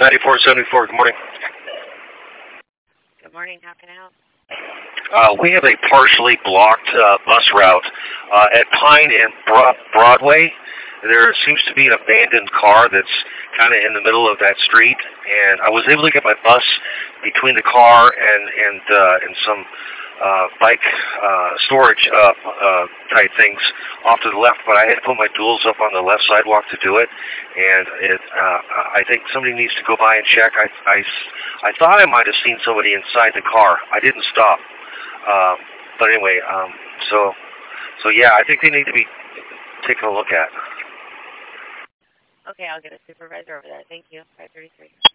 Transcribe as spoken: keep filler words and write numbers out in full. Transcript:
ninety-four seventy-four, good morning. Good morning, how can I help? Uh, we have a partially blocked uh, bus route uh, at Pine and Bro- Broadway. There seems to be an abandoned car that's kind of in the middle of that street, and I was able to get my bus between the car and and uh, and some uh, bike uh, storage uh, uh, type things off to the left, but I had to put my duals up on the left sidewalk to do it, and it, uh, I think somebody needs to go by and check. I, I, I thought I might have seen somebody inside the car. I didn't stop. Um, but anyway, um, so so yeah, I think they need to be taken a look at. Okay, I'll get a supervisor over there. Thank you. five thirty-three.